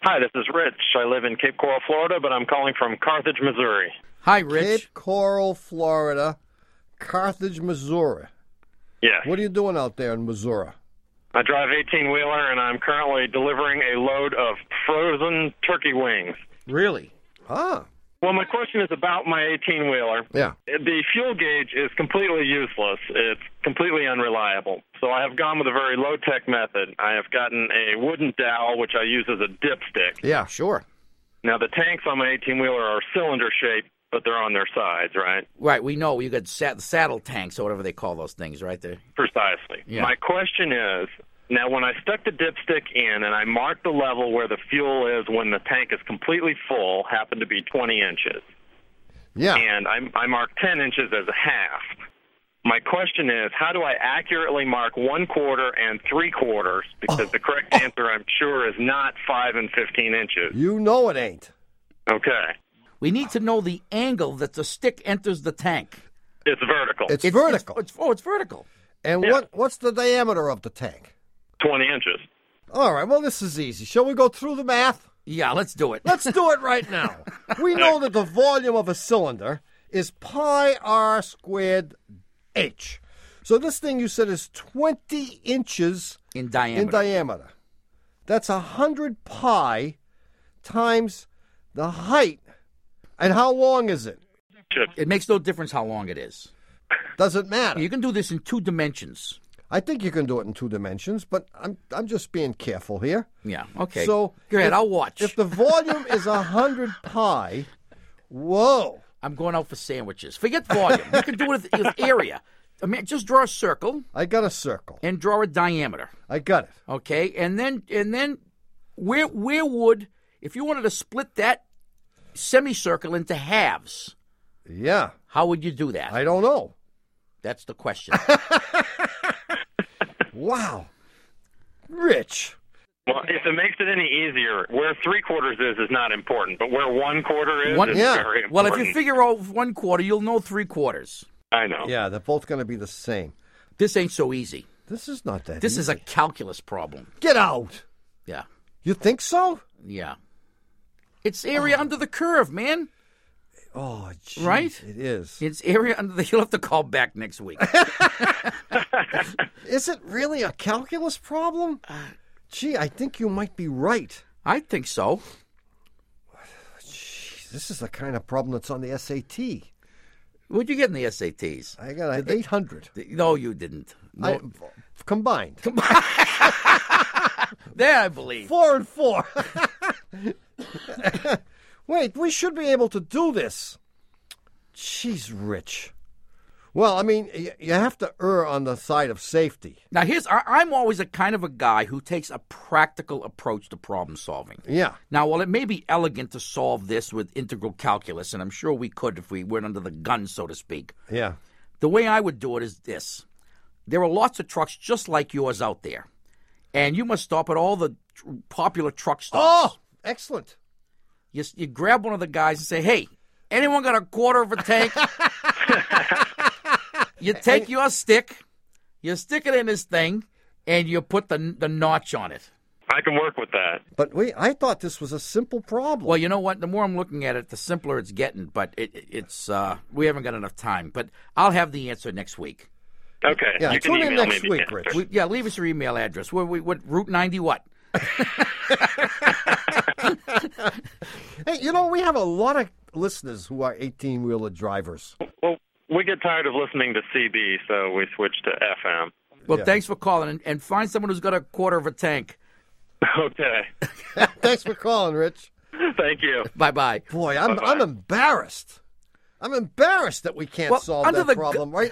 Hi, this is Rich. I live in Cape Coral, Florida, but I'm calling from Carthage, Missouri. Hi, Rich. Cape Coral, Florida, Carthage, Missouri. Yes. What are you doing out there in Missouri? I drive 18-wheeler, and I'm currently delivering a load of frozen turkey wings. Really? Ah. Well, my question is about my 18-wheeler. Yeah. The fuel gauge is completely useless. It's completely unreliable. So I have gone with a very low-tech method. I have gotten a wooden dowel, which I use as a dipstick. Yeah. Sure. Now, the tanks on my 18-wheeler are cylinder-shaped, but they're on their sides, right? Right, we know. You got saddle tanks or whatever they call those things, right there. Precisely. Yeah. My question is, now when I stuck the dipstick in and I marked the level where the fuel is when the tank is completely full, happened to be 20 inches. Yeah. And I marked 10 inches as a half. My question is, how do I accurately mark 1/4 and 3/4? Because the correct answer, I'm sure, is not 5 and 15 inches. You know it ain't. Okay. We need to know the angle that the stick enters the tank. It's vertical. It's vertical. It's vertical. And Yeah. what's the diameter of the tank? 20 inches. All right, well, this is easy. Shall we go through the math? Yeah, let's do it. Let's do it right now. We know that the volume of a cylinder is pi r squared h. So this thing you said is 20 inches in diameter. in diameter. That's 100 pi times the height. And how long is it? It makes no difference how long it is. Doesn't matter. You can do this in 2 dimensions. I think you can do it in 2 dimensions, but I'm just being careful here. Yeah, okay. So go ahead, if- I'll watch. If the volume is 100 pi, whoa. I'm going out for sandwiches. Forget volume. You can do it with area. I mean, just draw a circle I got a circle. and draw a diameter. I got it. Okay, and then where would, if you wanted to split that semicircle into halves, Yeah. how would you do that? I don't know. That's the question. Wow. Rich. Well, if it makes it any easier, where 3/4 is not important, but where 1/4 is yeah. very important. Well, if you figure out 1/4, you'll know 3/4. I know. Yeah, they're both going to be the same. This ain't so easy. This is not that This easy. is a calculus problem. Get out. Yeah, You think so? yeah. It's area under the curve, man. Oh, geez, Right? It is. It's area under the... You'll have to call back next week. Is it really a calculus problem? Gee, I think you might be right. I think so. Jeez, this is the kind of problem that's on the SAT. What'd you get in the SATs? I got an 800. No, you didn't. No. Combined. There, I believe. 4 and 4. Wait, we should be able to do this. Jeez, Rich. Well, I mean, you have to err on the side of safety. Now, I'm always a kind of a guy who takes a practical approach to problem solving. Yeah. Now, while it may be elegant to solve this with integral calculus, and I'm sure we could if we weren't under the gun, so to speak, Yeah. the way I would do it is this. There are lots of trucks just like yours out there, and you must stop at all the popular truck stops. Oh, excellent. You grab one of the guys and say, hey, anyone got 1/4 of a tank? You take your stick, you stick it in this thing, and you put the notch on it. I can work with that. But I thought this was a simple problem. Well, you know what? The more I'm looking at it, the simpler it's getting. But it's we haven't got enough time. But I'll have the answer next week. Okay. Yeah, you can tune in email next me week, the Rich. answer. Yeah, leave us your email address. What Route 90 what? Hey, we have a lot of listeners who are 18-wheeler drivers. Well, we get tired of listening to CB, so we switch to FM. Well, Yeah. thanks for calling. And find someone who's got 1/4 of a tank. Okay. Thanks for calling, Rich. Thank you. Bye-bye. Boy, I'm Bye-bye. embarrassed. I'm embarrassed that we can't Well, solve under that the problem right